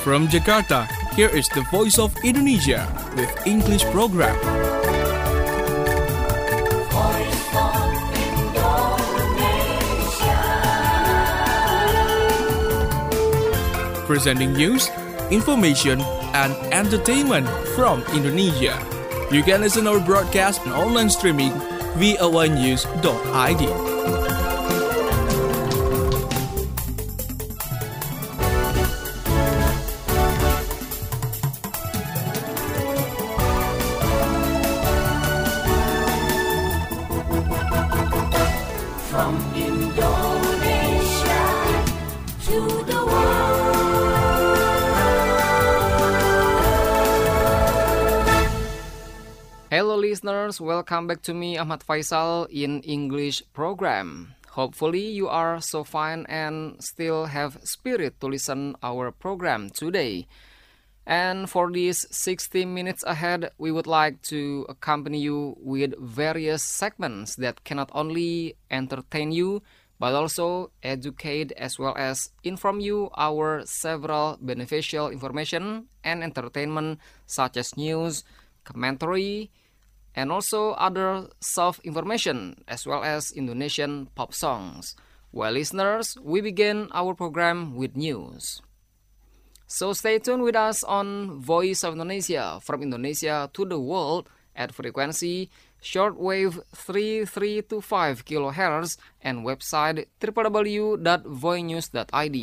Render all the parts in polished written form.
From Jakarta, here is the Voice of Indonesia with English program. Voice of Indonesia. Presenting news, information, and entertainment from Indonesia. You can listen our broadcast and online streaming voanews.id. From Indonesia to the Hello listeners, welcome back to me Ahmad Faisal in English program. Hopefully you are so fine and still have spirit to listen our program today. And for these 60 minutes ahead, we would like to accompany you with various segments that can not only entertain you, but also educate as well as inform you our several beneficial information and entertainment such as news, commentary, and also other self-information as well as Indonesian pop songs. Well, listeners, we begin our program with news. So stay tuned with us on Voice of Indonesia from Indonesia to the world at frequency shortwave 3325 kHz and website www.voinews.id.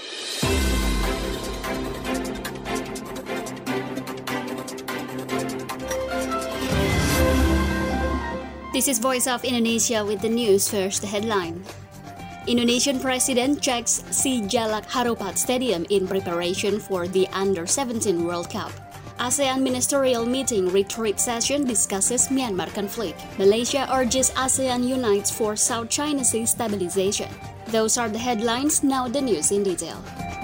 This is Voice of Indonesia with the news. First, the headline. Indonesian President checks Sijalak Harupat Stadium in preparation for the Under-17 World Cup. ASEAN Ministerial Meeting Retreat Session discusses Myanmar conflict. Malaysia urges ASEAN unites for South China Sea stabilization. Those are the headlines, now the news in detail.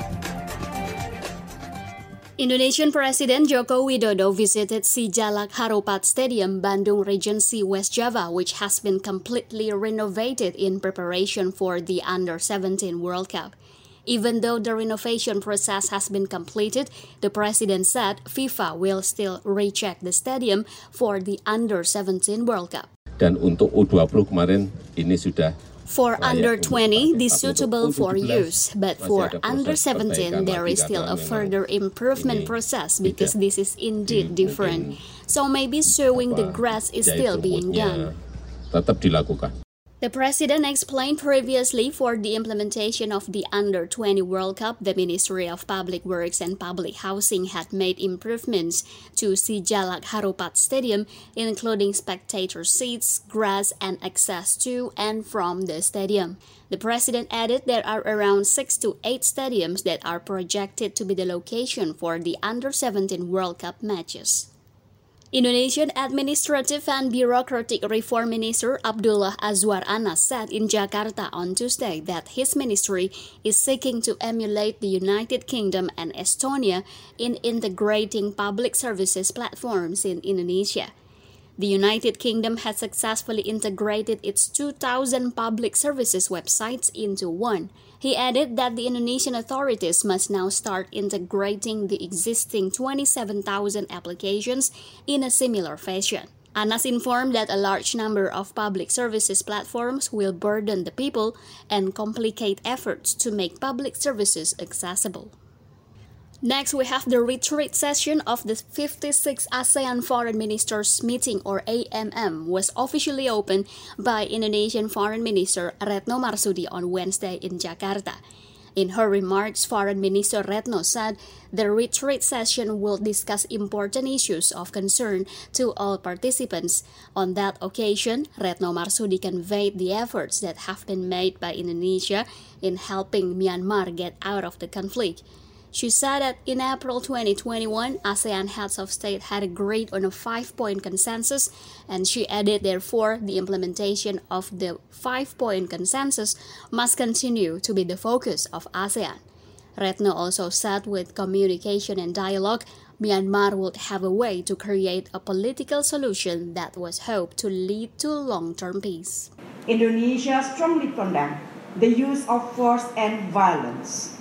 Indonesian President Joko Widodo visited Sijalak Harupat Stadium, Bandung Regency, West Java, which has been completely renovated in preparation for the Under-17 World Cup. Even though the renovation process has been completed, the President said FIFA will still recheck the stadium for the Under-17 World Cup. Dan untuk U20 kemarin ini sudah For under-20, this is suitable for use, but for under-17, there is still a further improvement process because this is indeed different. So maybe showing the grass is still being done. Tetap dilakukan. The President explained previously for the implementation of the Under-20 World Cup, the Ministry of Public Works and Public Housing had made improvements to Sijalak Harupat Stadium, including spectator seats, grass, and access to and from the stadium. The President added there are around 6 to 8 stadiums that are projected to be the location for the Under-17 World Cup matches. Indonesian Administrative and Bureaucratic Reform Minister Abdullah Azwar Anas said in Jakarta on Tuesday that his ministry is seeking to emulate the United Kingdom and Estonia in integrating public services platforms in Indonesia. The United Kingdom has successfully integrated its 2,000 public services websites into one. He added that the Indonesian authorities must now start integrating the existing 27,000 applications in a similar fashion. Anas informed that a large number of public services platforms will burden the people and complicate efforts to make public services accessible. Next, we have the retreat session of the 56th ASEAN Foreign Ministers Meeting, or AMM, was officially opened by Indonesian Foreign Minister Retno Marsudi on Wednesday in Jakarta. In her remarks, Foreign Minister Retno said the retreat session will discuss important issues of concern to all participants. On that occasion, Retno Marsudi conveyed the efforts that have been made by Indonesia in helping Myanmar get out of the conflict. She said that in April 2021, ASEAN heads of state had agreed on a 5-point consensus, and she added, therefore, the implementation of the 5-point consensus must continue to be the focus of ASEAN. Retno also said with communication and dialogue, Myanmar would have a way to create a political solution that was hoped to lead to long-term peace. Indonesia strongly condemns the use of force and violence.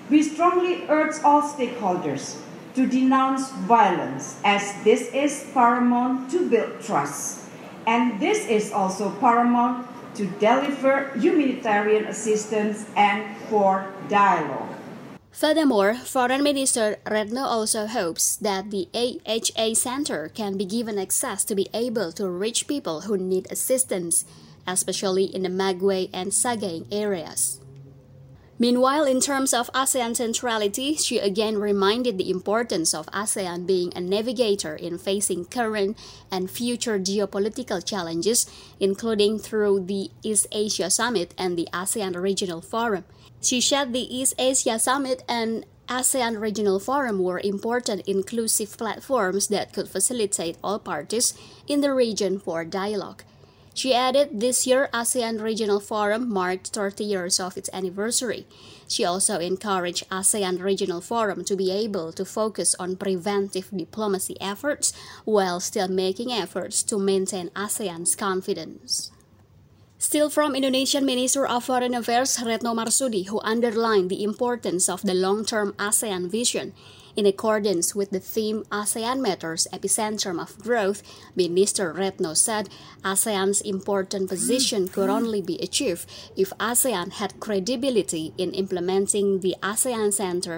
We strongly urge all stakeholders to denounce violence, as this is paramount to build trust, and this is also paramount to deliver humanitarian assistance and for dialogue. Furthermore, Foreign Minister Retno also hopes that the AHA Center can be given access to be able to reach people who need assistance, especially in the Magwe and Sagaing areas. Meanwhile, in terms of ASEAN centrality, she again reminded the importance of ASEAN being a navigator in facing current and future geopolitical challenges, including through the East Asia Summit and the ASEAN Regional Forum. She said the East Asia Summit and ASEAN Regional Forum were important inclusive platforms that could facilitate all parties in the region for dialogue. She added this year ASEAN Regional Forum marked 30 years of its anniversary. She also encouraged ASEAN Regional Forum to be able to focus on preventive diplomacy efforts while still making efforts to maintain ASEAN's confidence. Still from Indonesian Minister of Foreign Affairs Retno Marsudi, who underlined the importance of the long-term ASEAN vision. In accordance with the theme ASEAN Matters, Epicentrum of Growth, Minister Retno said ASEAN's important position could only be achieved if ASEAN had credibility in implementing the ASEAN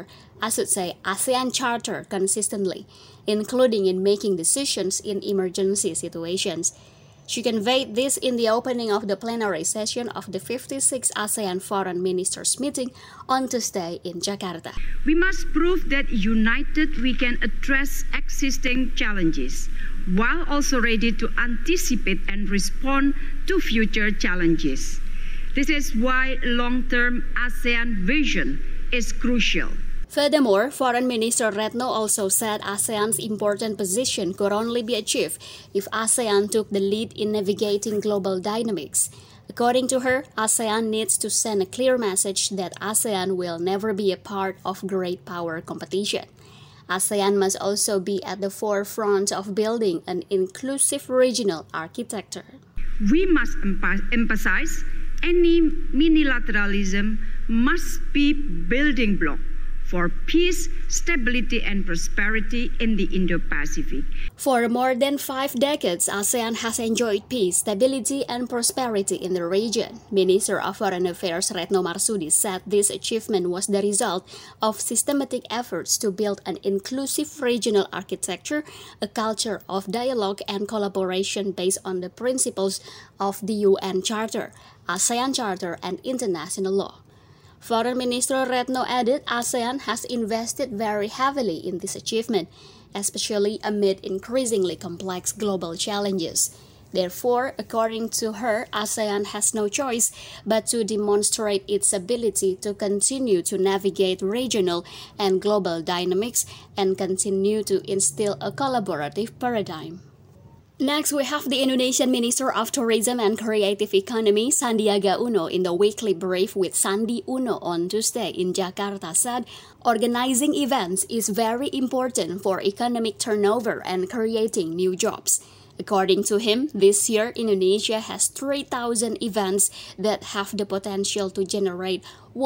Charter consistently, including in making decisions in emergency situations. She conveyed this in the opening of the plenary session of the 56th ASEAN Foreign Ministers meeting on Tuesday in Jakarta. We must prove that united we can address existing challenges, while also ready to anticipate and respond to future challenges. This is why long-term ASEAN vision is crucial. Furthermore, Foreign Minister Retno also said ASEAN's important position could only be achieved if ASEAN took the lead in navigating global dynamics. According to her, ASEAN needs to send a clear message that ASEAN will never be a part of great power competition. ASEAN must also be at the forefront of building an inclusive regional architecture. We must emphasize any unilateralism must be building block for peace, stability, and prosperity in the Indo-Pacific. For more than 5 decades, ASEAN has enjoyed peace, stability, and prosperity in the region. Minister of Foreign Affairs Retno Marsudi said this achievement was the result of systematic efforts to build an inclusive regional architecture, a culture of dialogue and collaboration based on the principles of the UN Charter, ASEAN Charter, and international law. Foreign Minister Retno added ASEAN has invested very heavily in this achievement, especially amid increasingly complex global challenges. Therefore, according to her, ASEAN has no choice but to demonstrate its ability to continue to navigate regional and global dynamics and continue to instill a collaborative paradigm. Next, we have the Indonesian Minister of Tourism and Creative Economy, Sandiaga Uno, in the weekly brief with Sandi Uno on Tuesday in Jakarta said, organizing events is very important for economic turnover and creating new jobs. According to him, this year Indonesia has 3,000 events that have the potential to generate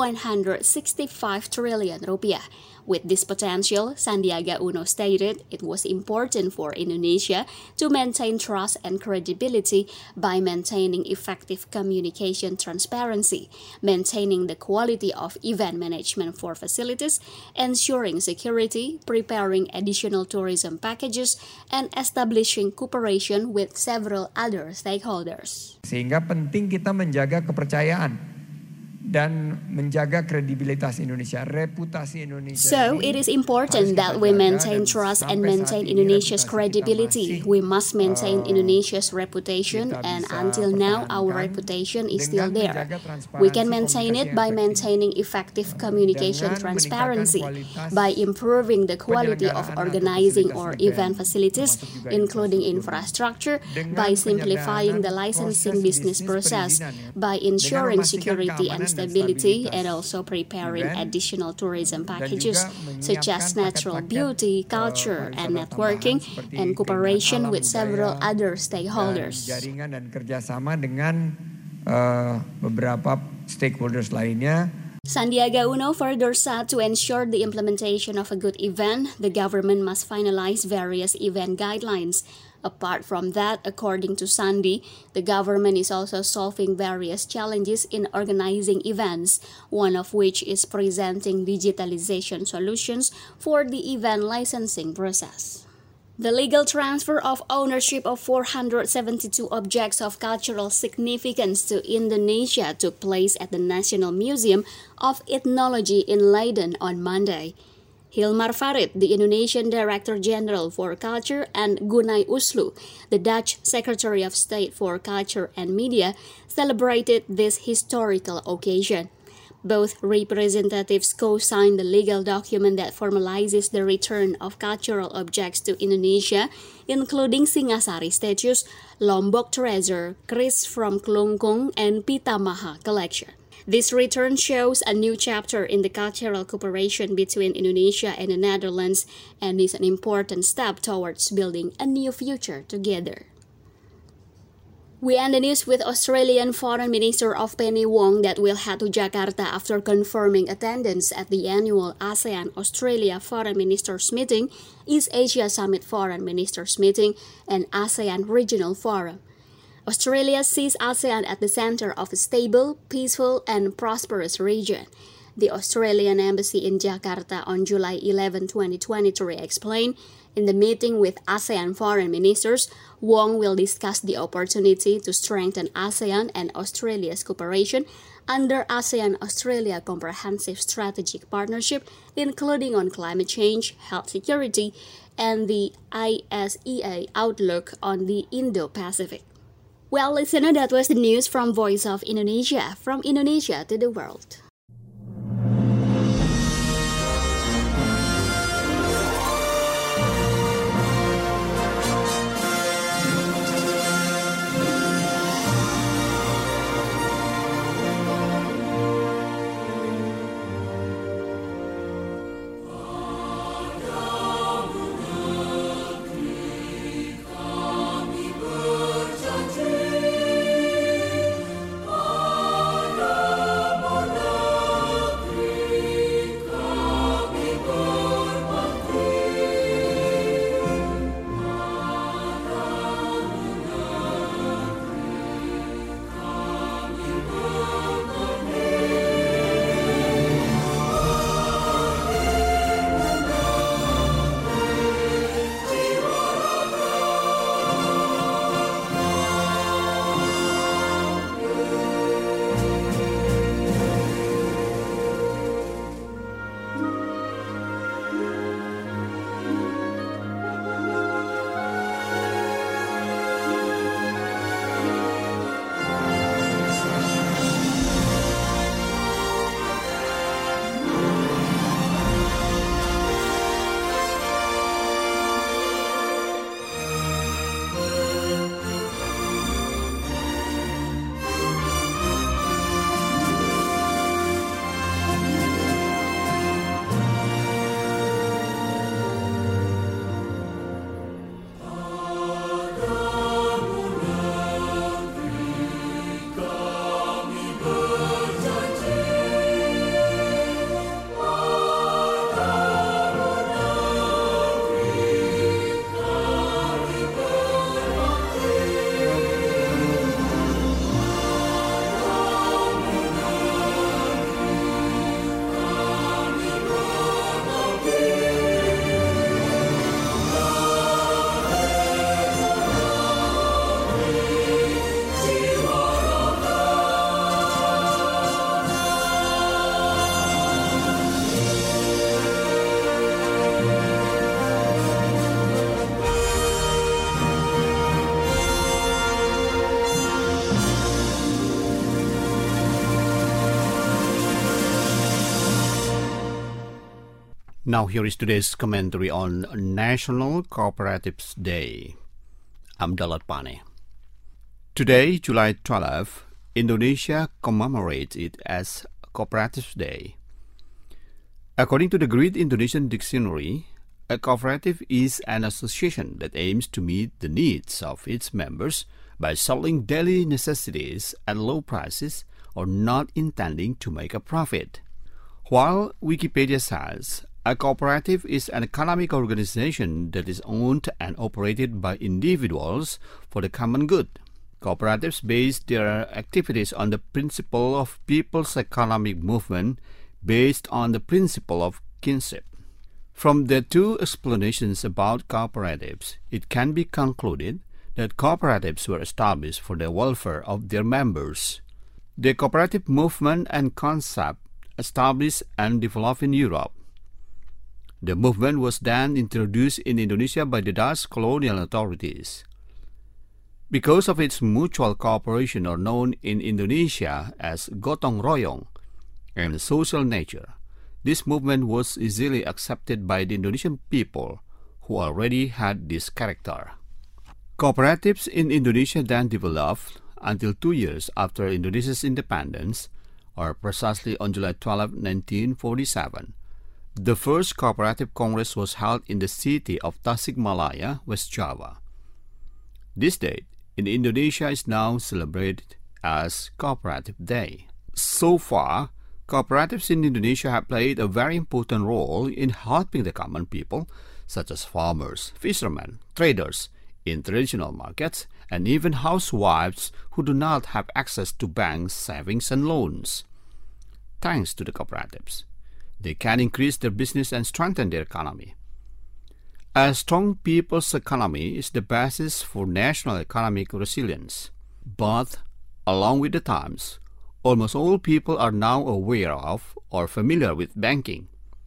165 trillion rupiah. With this potential, Sandiaga Uno stated it was important for Indonesia to maintain trust and credibility by maintaining effective communication transparency, maintaining the quality of event management for facilities, ensuring security, preparing additional tourism packages, and establishing cooperation with several other stakeholders. Sehingga penting kita menjaga kepercayaan dan menjaga kredibilitas Indonesia, reputasi Indonesia. So it is important that we maintain trust and maintain Indonesia's credibility. We must maintain Indonesia's reputation, and until now our reputation is still there. We can maintain it by maintaining effective communication transparency, by improving the quality of organizing our event facilities, including infrastructure, by simplifying the licensing business process, by ensuring security and stability, and also preparing additional tourism packages such as natural beauty, culture, and networking, and cooperation with several other stakeholders. Jaringan dan kerjasama dengan beberapa stakeholders lainnya Sandiaga Uno further said to ensure the implementation of a good event, the government must finalize various event guidelines. Apart from that, according to Sandi, the government is also solving various challenges in organizing events, one of which is presenting digitalization solutions for the event licensing process. The legal transfer of ownership of 472 objects of cultural significance to Indonesia took place at the National Museum of Ethnology in Leiden on Monday. Hilmar Farid, the Indonesian Director General for Culture, and Gunay Uslu, the Dutch Secretary of State for Culture and Media, celebrated this historical occasion. Both representatives co-signed the legal document that formalizes the return of cultural objects to Indonesia, including Singasari statues, Lombok treasure, Kris from Klungkung, and Pitamaha collection. This return shows a new chapter in the cultural cooperation between Indonesia and the Netherlands and is an important step towards building a new future together. We end the news with Australian Foreign Minister of Penny Wong that will head to Jakarta after confirming attendance at the annual ASEAN-Australia Foreign Ministers Meeting, East Asia Summit Foreign Ministers Meeting, and ASEAN Regional Forum. Australia sees ASEAN at the center of a stable, peaceful, and prosperous region. The Australian Embassy in Jakarta on July 11, 2023 explained, in the meeting with ASEAN foreign ministers, Wong will discuss the opportunity to strengthen ASEAN and Australia's cooperation under ASEAN-Australia Comprehensive Strategic Partnership, including on climate change, health security, and the ISEA outlook on the Indo-Pacific. Well, listener, that was the news from Voice of Indonesia, from Indonesia to the world. Now here is today's commentary on National Cooperatives Day. I'm Dalat Pane. Today, July 12, Indonesia commemorates it as Cooperatives Day. According to the Great Indonesian Dictionary, a cooperative is an association that aims to meet the needs of its members by selling daily necessities at low prices or not intending to make a profit. While Wikipedia says a cooperative is an economic organization that is owned and operated by individuals for the common good, cooperatives base their activities on the principle of people's economic movement based on the principle of kinship. From the two explanations about cooperatives, it can be concluded that cooperatives were established for the welfare of their members. The cooperative movement and concept established and developed in Europe. The movement was then introduced in Indonesia by the Dutch colonial authorities. Because of its mutual cooperation, or known in Indonesia as gotong royong, and social nature, this movement was easily accepted by the Indonesian people, who already had this character. Cooperatives in Indonesia then developed until 2 years after Indonesia's independence, or precisely on July 12, 1947. The first cooperative congress was held in the city of Tasikmalaya, West Java. This date in Indonesia is now celebrated as Cooperative Day. So far, cooperatives in Indonesia have played a very important role in helping the common people, such as farmers, fishermen, traders, in traditional markets, and even housewives who do not have access to banks, savings, and loans. Thanks to the cooperatives, they can increase their business and strengthen their economy. A strong people's economy is the basis for national economic resilience. But, along with the times, almost all people are now aware of or familiar with banking.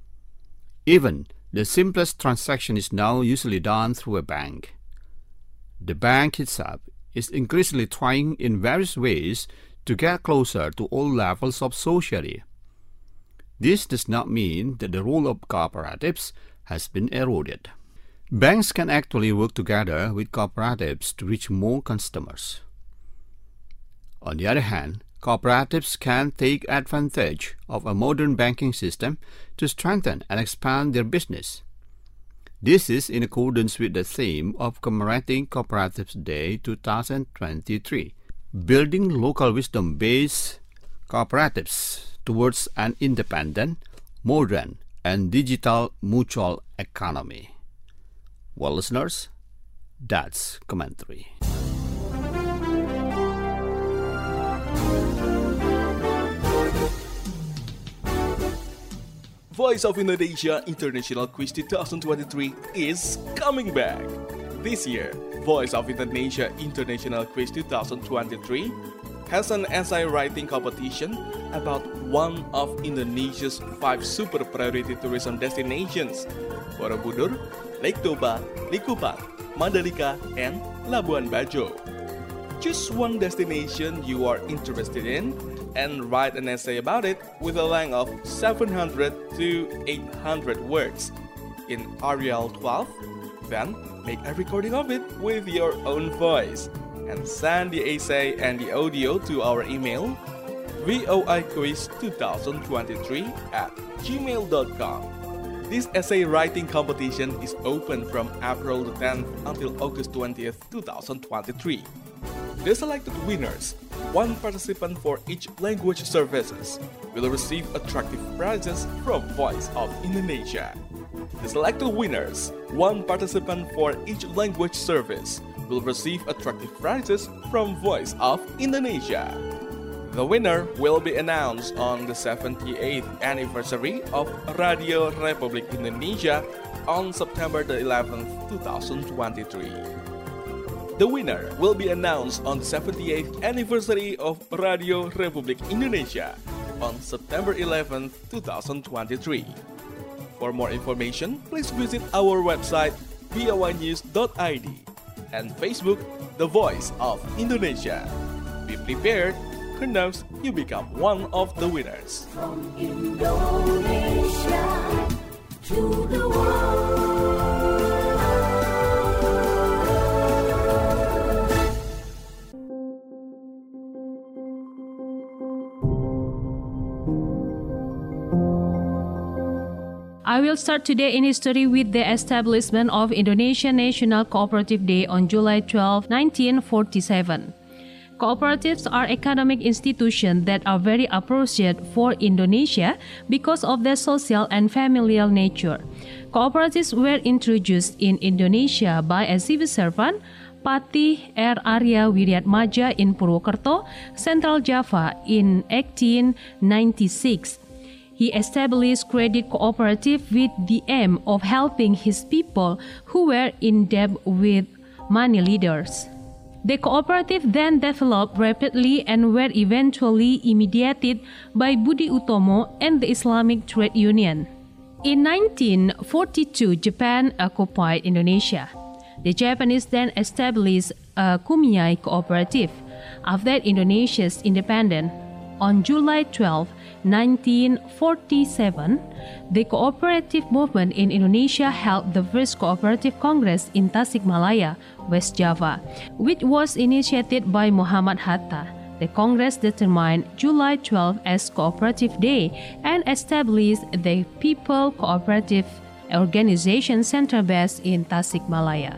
Even the simplest transaction is now usually done through a bank. The bank itself is increasingly trying in various ways to get closer to all levels of society. This does not mean that the role of cooperatives has been eroded. Banks can actually work together with cooperatives to reach more customers. On the other hand, cooperatives can take advantage of a modern banking system to strengthen and expand their business. This is in accordance with the theme of commemorating Cooperatives Day 2023, building local wisdom-based cooperatives towards an independent, modern, and digital mutual economy. Well, listeners, that's commentary. Voice of Indonesia International Quiz 2023 is coming back. This year, Voice of Indonesia International Quiz 2023 has an essay writing competition about one of Indonesia's 5 super priority tourism destinations: Borobudur, Lake Toba, Likupang, Mandalika, and Labuan Bajo. Choose one destination you are interested in and write an essay about it with a length of 700 to 800 words in Arial 12. Then make a recording of it with your own voice and send the essay and the audio to our email voiquiz2023@gmail.com. This essay writing competition is open from April the 10th until August 20th, 2023. The selected winners, one participant for each language services, will receive attractive prizes from Voice of Indonesia. The selected winners, one participant for each language service, will receive attractive prizes from Voice of Indonesia. The winner will be announced on the 78th anniversary of Radio Republik Indonesia on September the 11th, 2023. The winner will be announced on the 78th anniversary of Radio Republik Indonesia on September 11th, 2023. For more information, please visit our website voanews.id and Facebook The Voice of Indonesia. Be prepared, who knows, you become one of the winners. From Indonesia to the world. I will start today in history with the establishment of Indonesian National Cooperative Day on July 12, 1947. Cooperatives are economic institutions that are very appropriate for Indonesia because of their social and familial nature. Cooperatives were introduced in Indonesia by a civil servant, Patih R. Arya Wiryatmaja in Purwokerto, Central Java in 1896. He established credit cooperative with the aim of helping his people who were in debt with money leaders. The cooperative then developed rapidly and were eventually mediated by Budi Utomo and the Islamic Trade Union. In 1942, Japan occupied Indonesia. The Japanese then established a Kumiai cooperative. After Indonesia's independence, on July 12, 1947, the cooperative movement in Indonesia held the first cooperative congress in Tasikmalaya, West Java, which was initiated by Muhammad Hatta. The congress determined July 12 as Cooperative Day and established the People Cooperative Organization Center based in Tasikmalaya.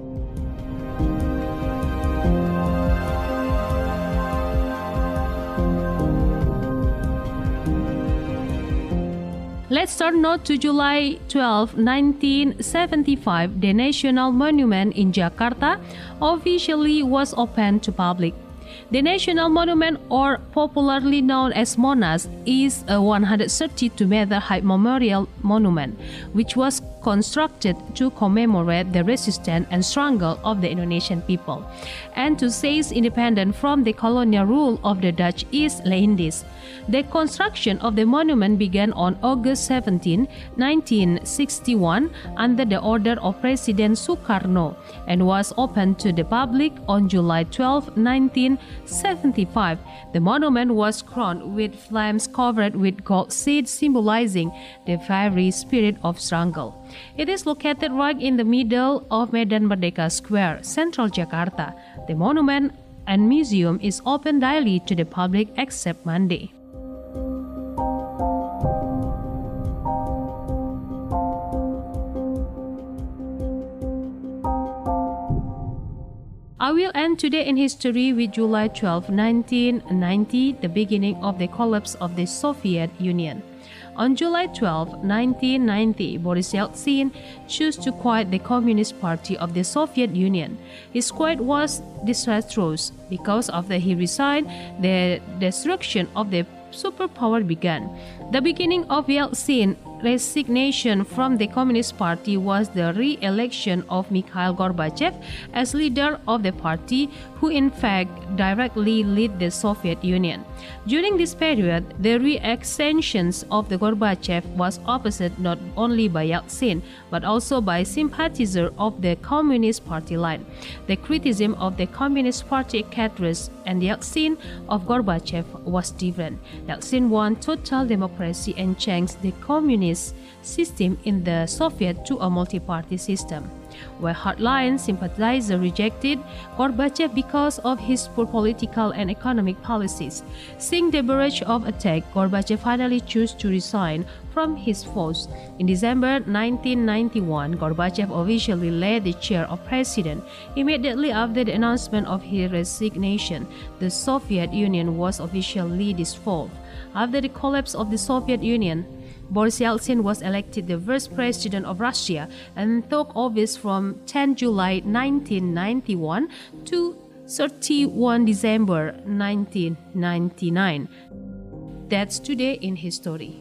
Let's turn now to July 12, 1975. The National Monument in Jakarta officially was opened to public. The National Monument, or popularly known as Monas, is a 132-meter high memorial monument, which was constructed to commemorate the resistance and struggle of the Indonesian people, and to seize independence from the colonial rule of the Dutch East Indies. The construction of the monument began on August 17, 1961, under the order of President Sukarno, and was opened to the public on July 12, 1975. The monument was crowned with flames covered with gold seeds, symbolizing the fiery spirit of struggle. It is located right in the middle of Medan Merdeka Square, Central Jakarta. The monument and museum is open daily to the public except Monday. I will end today in history with July 12, 1990, the beginning of the collapse of the Soviet Union. On July 12, 1990, Boris Yeltsin chose to quit the Communist Party of the Soviet Union. His quit was disastrous. Because after he resigned, the destruction of the superpower began. The beginning of Yeltsin's resignation from the Communist Party was the re-election of Mikhail Gorbachev as leader of the party, who in fact directly led the Soviet Union. During this period, the re-accession of the Gorbachev was opposed not only by Yeltsin, but also by sympathizers of the Communist Party line. The criticism of the Communist Party cadres and Yeltsin of Gorbachev was different. Yeltsin wanted total democracy and changed the communist system in the Soviet to a multi-party system, where hardline sympathizers rejected Gorbachev because of his poor political and economic policies. Seeing the barrage of attack, Gorbachev finally chose to resign from his post. In December 1991, Gorbachev officially led the chair of president. Immediately after the announcement of his resignation, the Soviet Union was officially dissolved. After the collapse of the Soviet Union, Boris Yeltsin was elected the first president of Russia and took office from 10 July 1991 to 31 December 1999. That's today in history.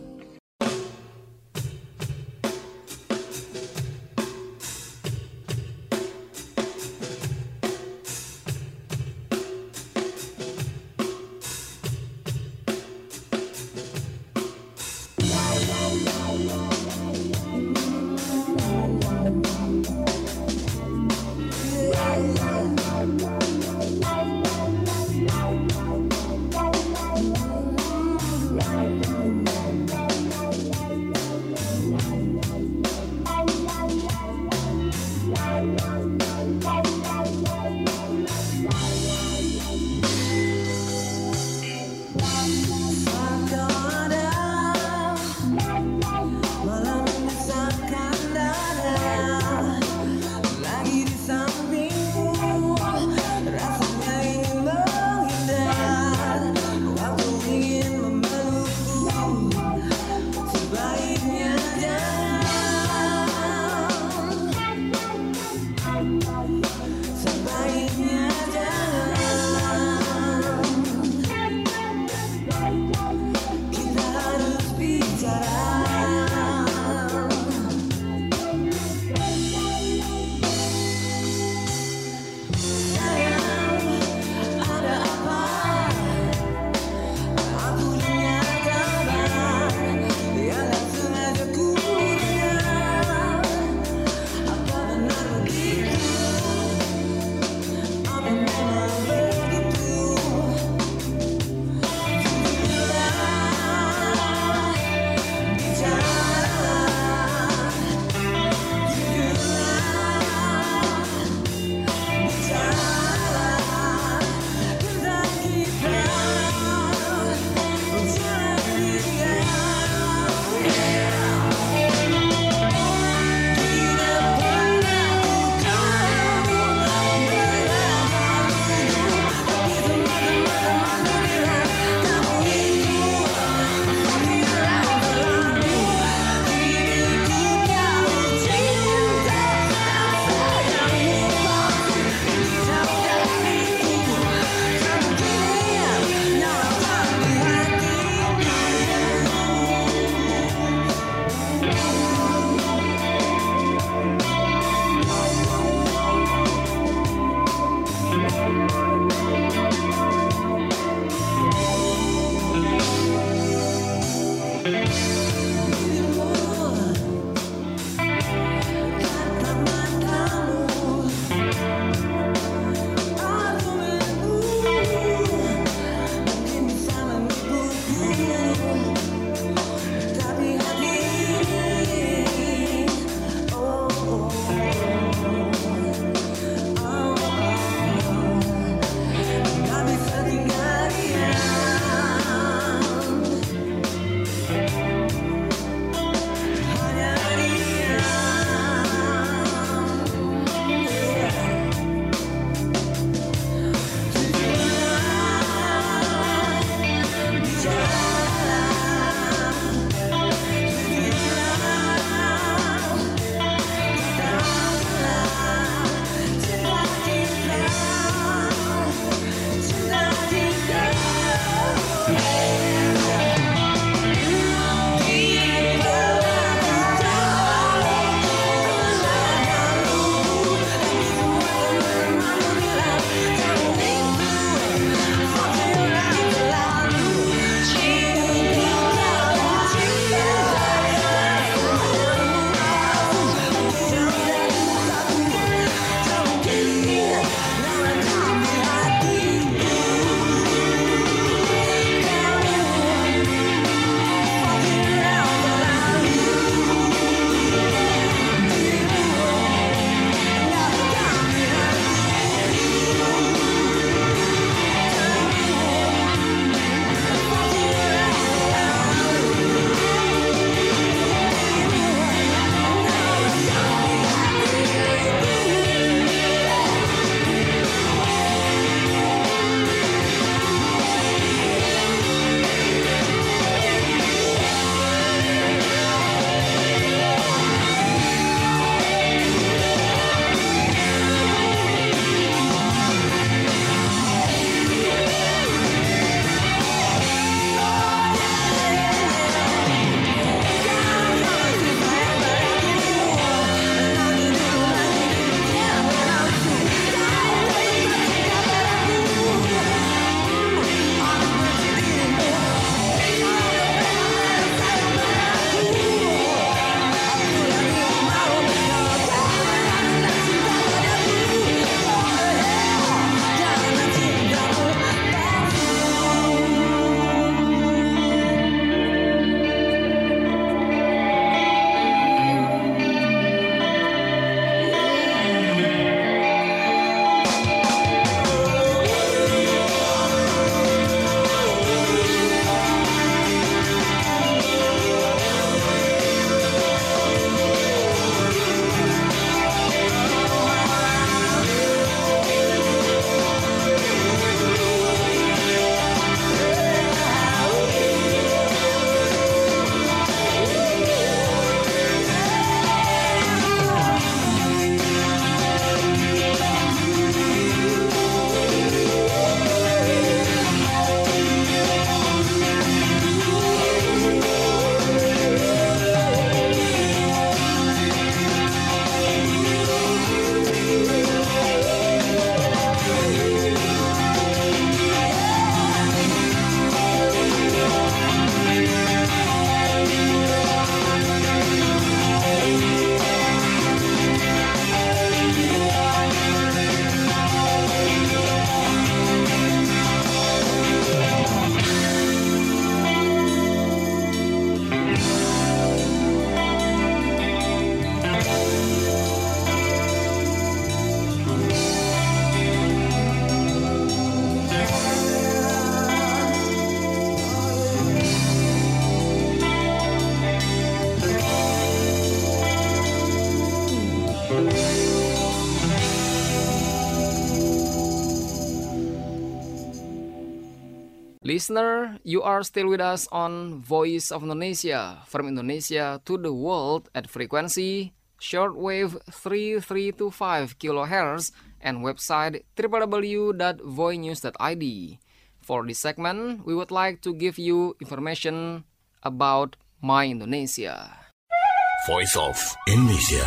Listener, you are still with us on Voice of Indonesia, from Indonesia to the world at frequency shortwave 3325 kHz and website www.voinews.id. For this segment, we would like to give you information about My Indonesia. Voice of Indonesia.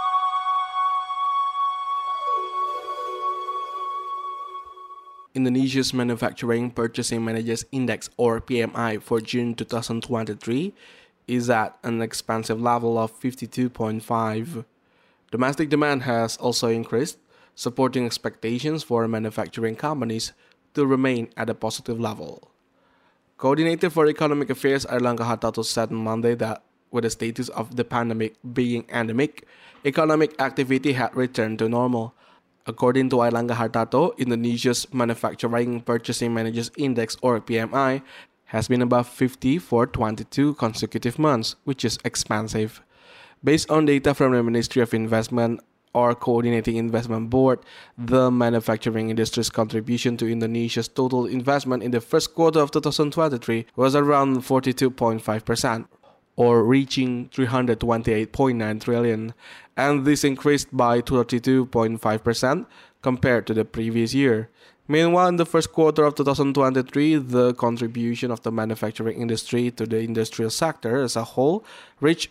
Indonesia's Manufacturing Purchasing Managers Index, or PMI, for June 2023 is at an expansive level of 52.5. Domestic demand has also increased, supporting expectations for manufacturing companies to remain at a positive level. Coordinator for Economic Affairs Airlangga Hartarto said on Monday that with the status of the pandemic being endemic, economic activity had returned to normal. According to Airlangga Hartarto, Indonesia's Manufacturing Purchasing Managers Index, or PMI, has been above 50 for 22 consecutive months, which is expansive. Based on data from the Ministry of Investment or Coordinating Investment Board, the manufacturing industry's contribution to Indonesia's total investment in the first quarter of 2023 was around 42.5%. or reaching 328.9 trillion, and this increased by 32.5% compared to the previous year. Meanwhile, in the first quarter of 2023, the contribution of the manufacturing industry to the industrial sector as a whole reached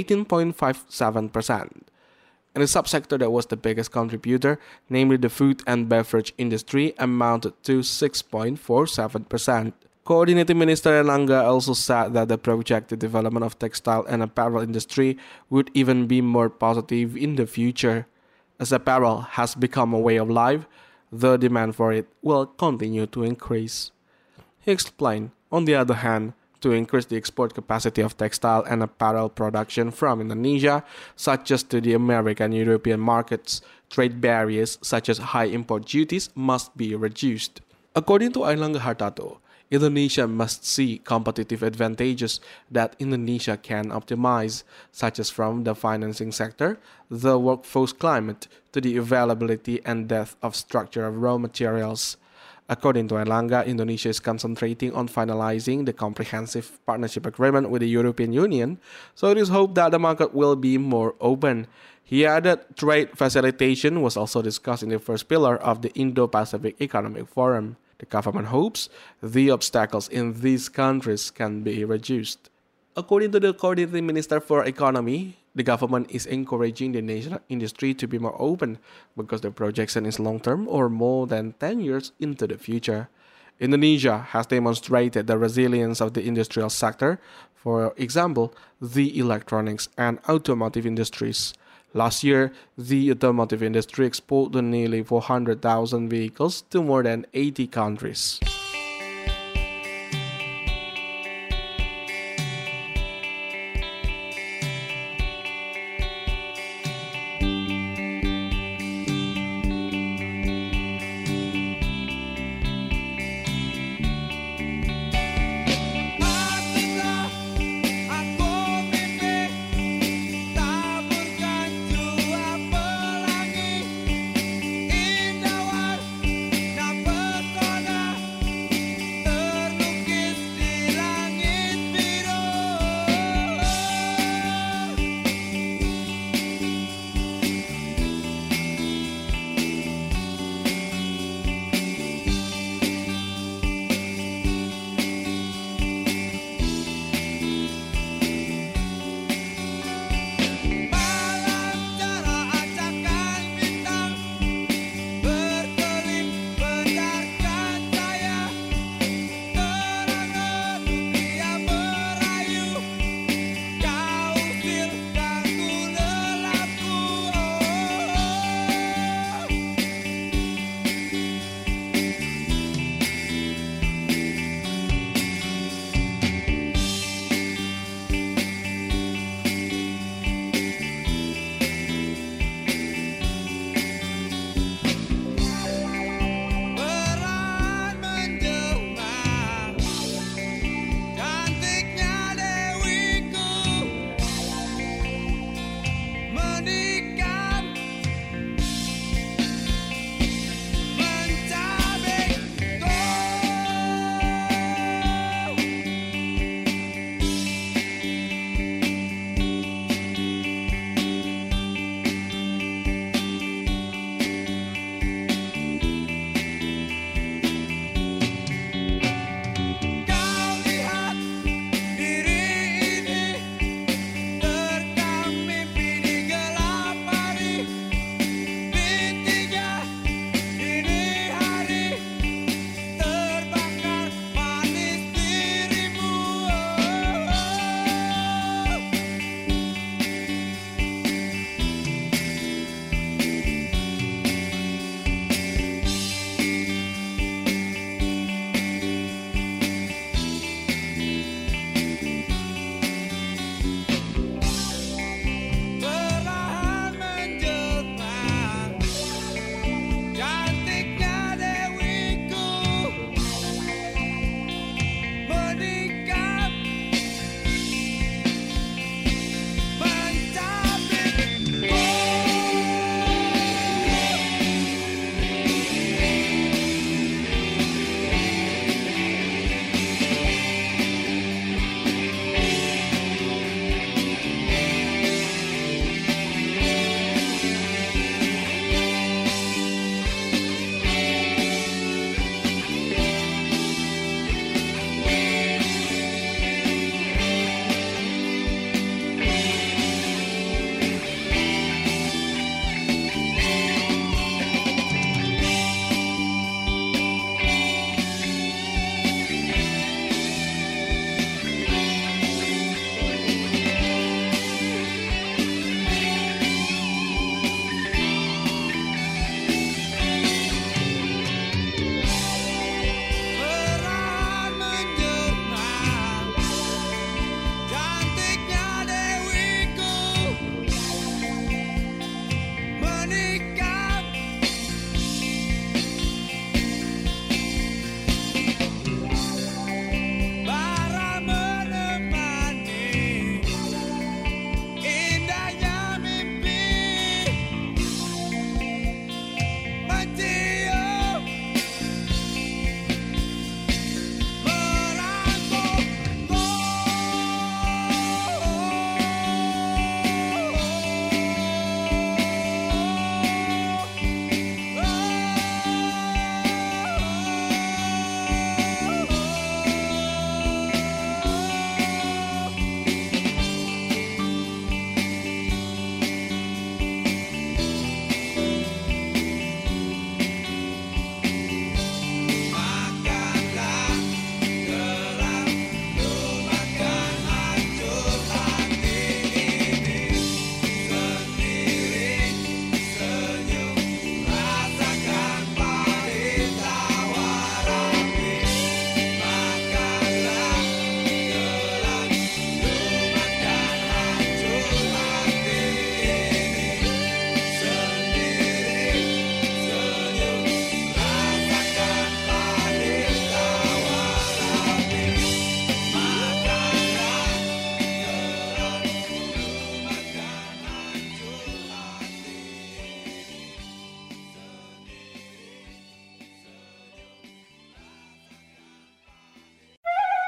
18.57%. And the subsector that was the biggest contributor, namely the food and beverage industry, amounted to 6.47%. Coordinating Minister Airlangga also said that the projected development of textile and apparel industry would even be more positive in the future. As apparel has become a way of life, the demand for it will continue to increase. He explained, on the other hand, to increase the export capacity of textile and apparel production from Indonesia, such as to the American and European markets, trade barriers such as high import duties must be reduced. According to Airlangga Hartarto, Indonesia must see competitive advantages that Indonesia can optimize, such as from the financing sector, the workforce climate, to the availability and depth of structure of raw materials. According to Airlangga, Indonesia is concentrating on finalizing the comprehensive partnership agreement with the European Union, so it is hoped that the market will be more open. He added trade facilitation was also discussed in the first pillar of the Indo-Pacific Economic Forum. The government hopes the obstacles in these countries can be reduced. According to the Coordinating Minister for Economy, the government is encouraging the national industry to be more open because the projection is long-term or more than 10 years into the future. Indonesia has demonstrated the resilience of the industrial sector, for example, the electronics and automotive industries. Last year, the automotive industry exported nearly 400,000 vehicles to more than 80 countries.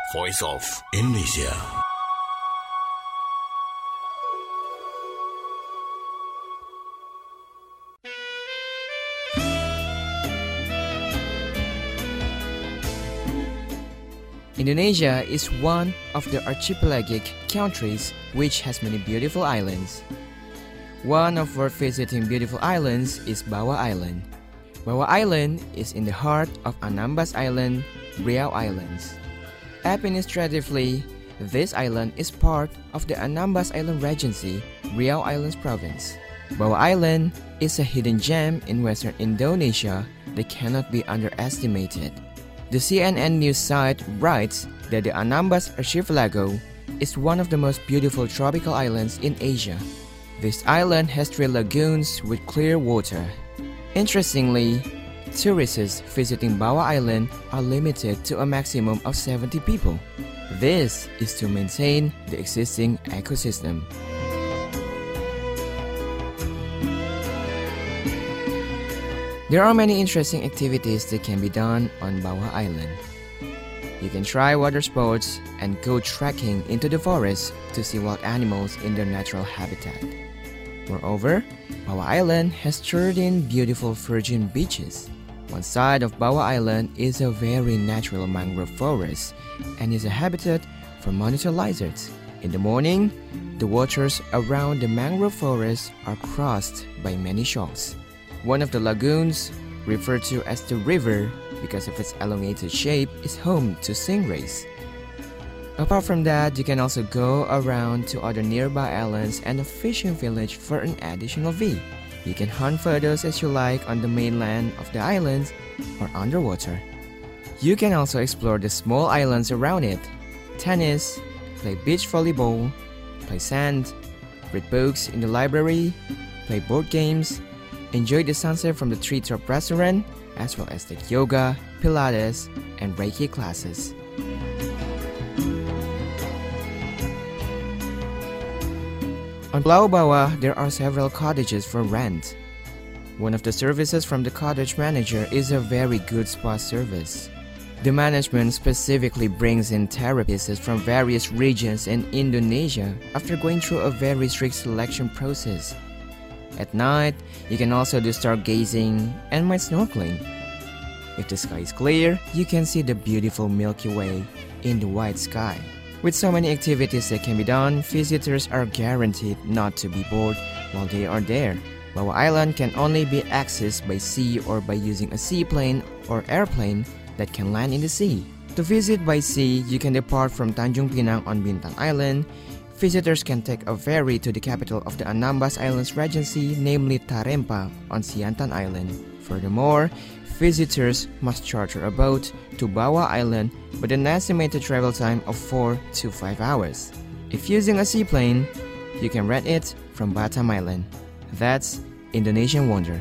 Voice of Indonesia. Indonesia is one of the archipelagic countries which has many beautiful islands. One of worth visiting beautiful islands is Bawa Island. Bawa Island is in the heart of Anambas Island, Riau Islands. Administratively, this island is part of the Anambas Island Regency, Riau Islands Province. Bawa Island is a hidden gem in western Indonesia that cannot be underestimated. The CNN news site writes that the Anambas Archipelago is one of the most beautiful tropical islands in Asia. This island has 3 lagoons with clear water. Interestingly, tourists visiting Bawa Island are limited to a maximum of 70 people. This is to maintain the existing ecosystem. There are many interesting activities that can be done on Bawa Island. You can try water sports and go trekking into the forest to see wild animals in their natural habitat. Moreover, Bawa Island has 13 beautiful virgin beaches. One side of Bawa Island is a very natural mangrove forest and is a habitat for monitor lizards. In the morning, the waters around the mangrove forest are crossed by many sharks. One of the lagoons, referred to as the river because of its elongated shape, is home to stingrays. Apart from that, you can also go around to other nearby islands and a fishing village for an additional fee. You can hunt photos as you like on the mainland of the islands or underwater. You can also explore the small islands around it, tennis, play beach volleyball, play sand, read books in the library, play board games, enjoy the sunset from the Treetop restaurant, as well as take yoga, Pilates, and Reiki classes. On Pulau Bawa, there are several cottages for rent. One of the services from the cottage manager is a very good spa service. The management specifically brings in therapists from various regions in Indonesia after going through a very strict selection process. At night, you can also do stargazing and might snorkeling. If the sky is clear, you can see the beautiful Milky Way in the white sky. With so many activities that can be done, visitors are guaranteed not to be bored while they are there. Bawa Island can only be accessed by sea or by using a seaplane or airplane that can land in the sea. To visit by sea, you can depart from Tanjung Pinang on Bintang Island. Visitors can take a ferry to the capital of the Anambas Islands Regency, namely Tarempa on Siantan Island. Furthermore, visitors must charter a boat to Bawa Island with an estimated travel time of 4 to 5 hours. If using a seaplane, you can rent it from Batam Island. That's Indonesian Wonder.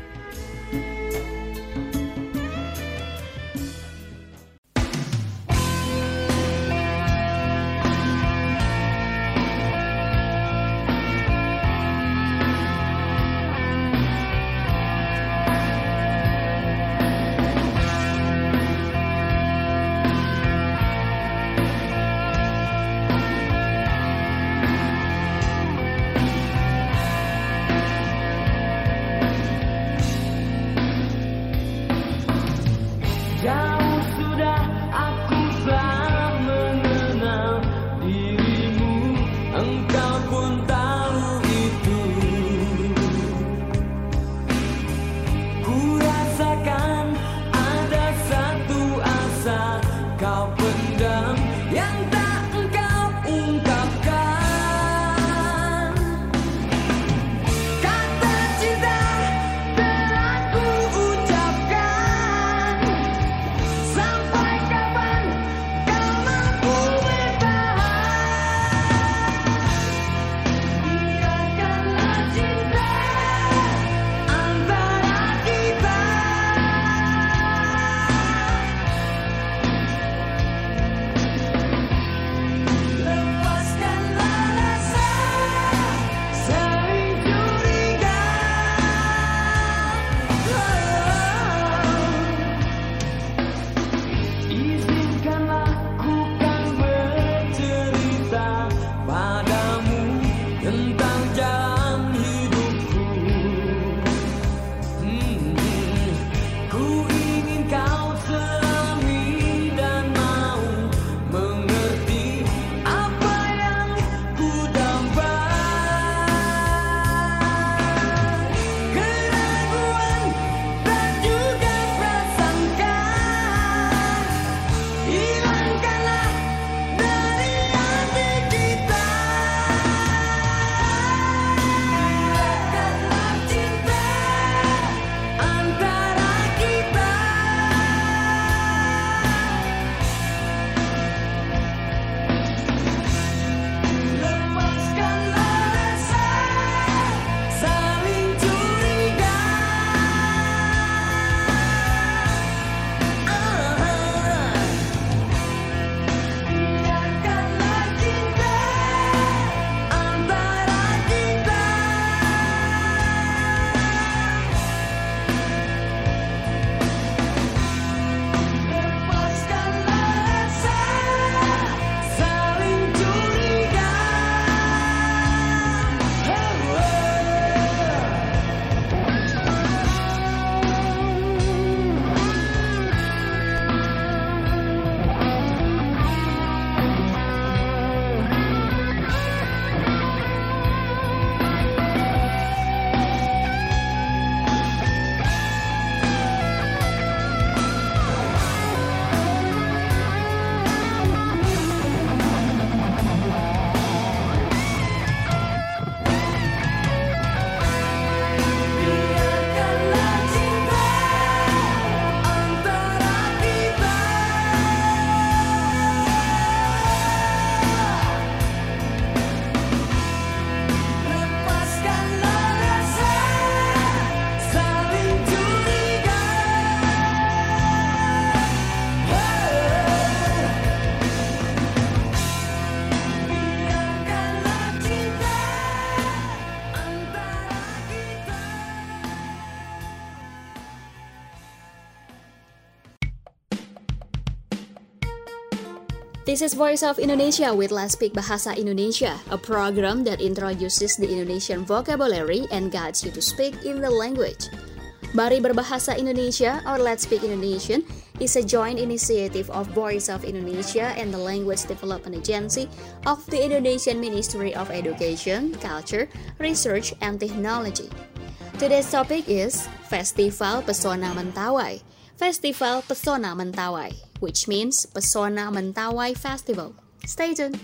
This is Voice of Indonesia with Let's Speak Bahasa Indonesia, a program that introduces the Indonesian vocabulary and guides you to speak in the language. Mari Berbahasa Indonesia or Let's Speak Indonesian is a joint initiative of Voice of Indonesia and the Language Development Agency of the Indonesian Ministry of Education, Culture, Research, and Technology. Today's topic is Festival Pesona Mentawai. Festival Pesona Mentawai, which means Pesona Mentawai Festival. Stay tuned.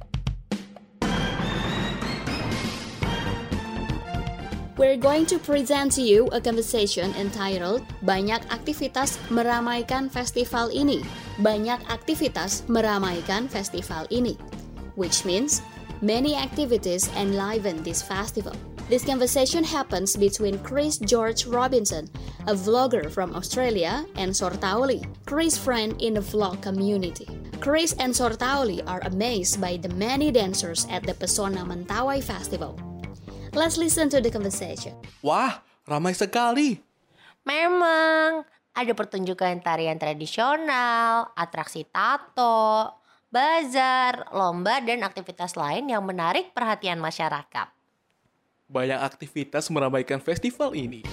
We're going to present to you a conversation entitled Banyak Aktivitas Meramaikan Festival Ini. Banyak aktivitas meramaikan festival ini, which means many activities enliven this festival. This conversation happens between Chris George Robinson, a vlogger from Australia, and Sortauli, Chris' friend in the vlog community. Chris and Sortauli are amazed by the many dancers at the Pesona Mentawai Festival. Let's listen to the conversation. Wah, ramai sekali. Memang, ada pertunjukan tarian tradisional, atraksi tato, bazar, lomba, dan aktivitas lain yang menarik perhatian masyarakat. Banyak aktivitas meramaikan festival ini.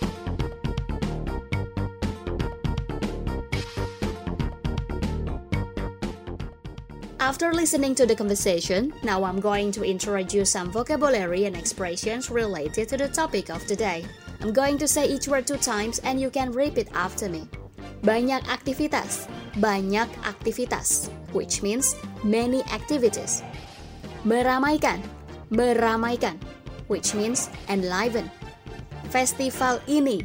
After listening to the conversation, now I'm going to introduce some vocabulary and expressions related to the topic of today. I'm going to say each word 2 times and you can repeat after me. Banyak aktivitas, which means many activities. Meramaikan, which means enliven. Festival ini,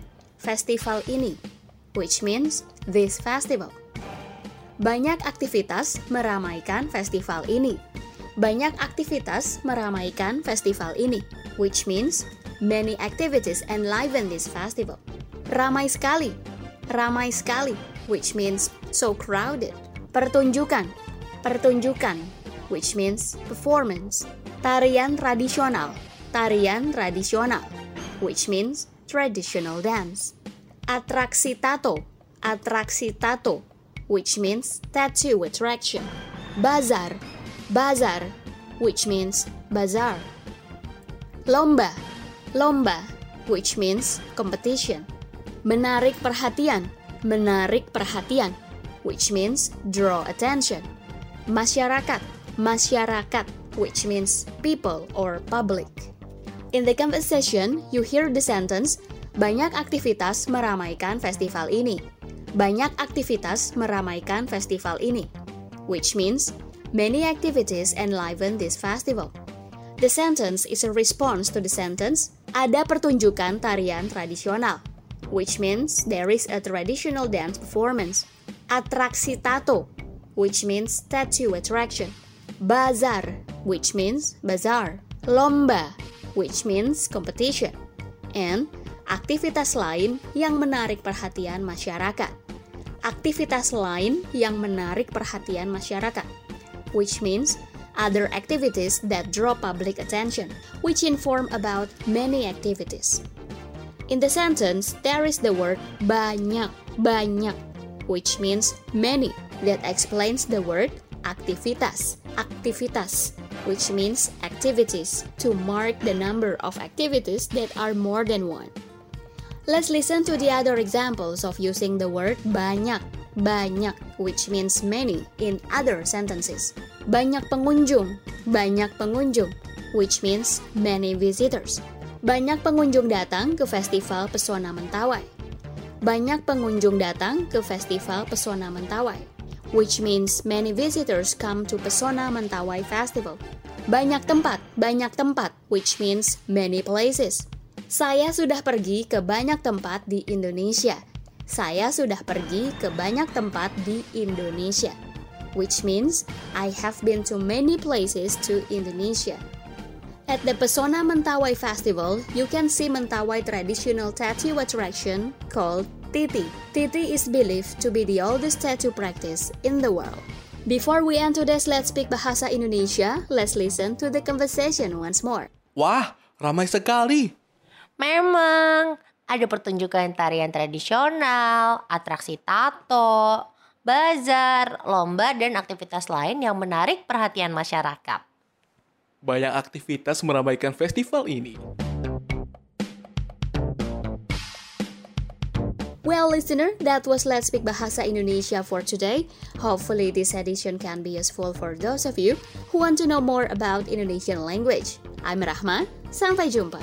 which means this festival. Banyak aktivitas meramaikan festival ini. Banyak aktivitas meramaikan festival ini, which means many activities enliven this festival. Ramai sekali, which means so crowded. Pertunjukan, which means performance. Tarian tradisional, which means traditional dance. Atraksi tato, which means tattoo attraction. Bazar, which means bazaar. Lomba, which means competition. Menarik perhatian, which means draw attention. Masyarakat, which means people or public. In the conversation, you hear the sentence, banyak aktivitas meramaikan festival ini. Banyak aktivitas meramaikan festival ini, which means many activities enliven this festival. The sentence is a response to the sentence, ada pertunjukan tarian tradisional, which means there is a traditional dance performance. Atraksi tato, which means tattoo attraction. Bazar, which means bazaar. Lomba, which means competition. And aktivitas lain yang menarik perhatian masyarakat. Aktivitas lain yang menarik perhatian masyarakat, which means other activities that draw public attention, which inform about many activities. In the sentence, there is the word banyak, which means many, that explains the word aktivitas, which means activities, to mark the number of activities that are more than one. Let's listen to the other examples of using the word banyak, which means many, in other sentences. Banyak pengunjung, which means many visitors. Banyak pengunjung datang ke Festival Pesona Mentawai. Banyak pengunjung datang ke Festival Pesona Mentawai, which means many visitors come to Pesona Mentawai Festival. Banyak tempat, which means many places. Saya sudah pergi ke banyak tempat di Indonesia. Which means I have been to many places to Indonesia. At the Pesona Mentawai Festival, you can see Mentawai traditional tattoo attraction called Titi. Titi is believed to be the oldest tattoo practice in the world. Before we end today's Let's Speak Bahasa Indonesia, let's listen to the conversation once more. Wah, ramai sekali. Memang, ada pertunjukan tarian tradisional, atraksi tato, bazar, lomba, dan aktivitas lain yang menarik perhatian masyarakat. Banyak aktivitas meramaikan festival ini. Well, listener, that was Let's Speak Bahasa Indonesia for today. Hopefully, this edition can be useful for those of you who want to know more about Indonesian language. I'm Rahma. Sampai jumpa.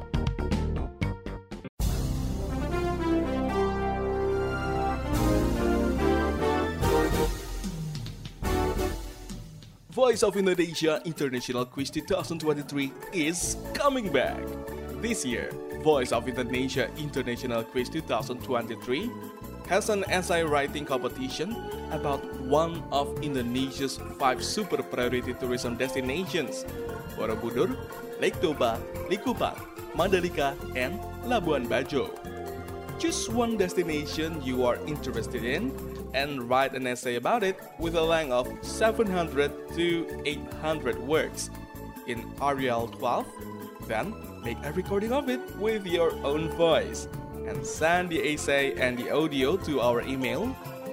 Voice of Indonesia International Quiz 2023 is coming back. This year, Voice of Indonesia International Quiz 2023 has an essay writing competition about one of Indonesia's 5 super priority tourism destinations: Borobudur, Lake Toba, Likupang, Mandalika, and Labuan Bajo. Choose one destination you are interested in and write an essay about it with a length of 700 to 800 words in Arial 12. Then, make a recording of it with your own voice and send the essay and the audio to our email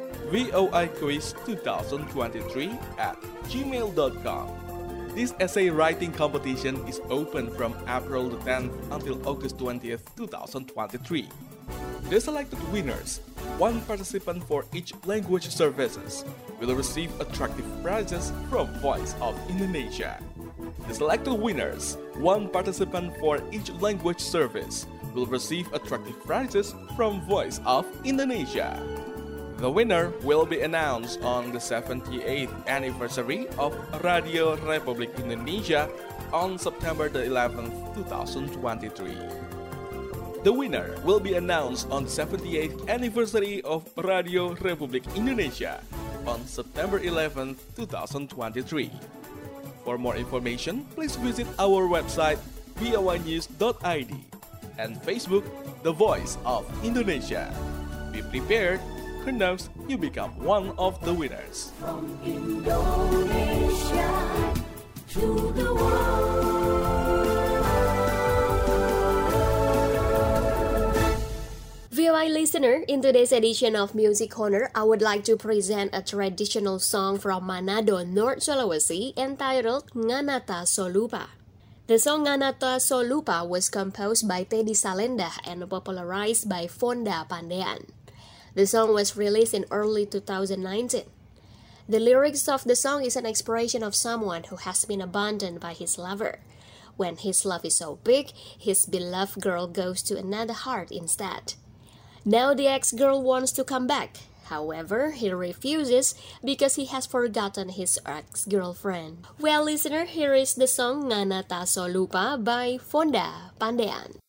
voiquiz2023@gmail.com. This essay writing competition is open from April the 10th until August 20th, 2023. The selected winners, one participant for each language services, will receive attractive prizes from Voice of Indonesia. The selected winners, one participant for each language service, will receive attractive prizes from Voice of Indonesia. The winner will be announced on the 78th anniversary of Radio Republik Indonesia on September the 11th, 2023. The winner will be announced on 78th anniversary of Radio Republik Indonesia on September 11th, 2023. For more information, please visit our website voinews.id and Facebook The Voice of Indonesia. Be prepared, who knows you become one of the winners. From Indonesia to the world. VOA listener, in today's edition of Music Corner, I would like to present a traditional song from Manado, North Sulawesi, entitled Nganata Solupa. The song Nganata Solupa was composed by Teddy Salenda and popularized by Fonda Pandean. The song was released in early 2019. The lyrics of the song is an expression of someone who has been abandoned by his lover. When his love is so big, his beloved girl goes to another heart instead. Now the ex-girl wants to come back. However, he refuses because he has forgotten his ex-girlfriend. Well, listener, here is the song Nganata Solupa by Fonda Pandean.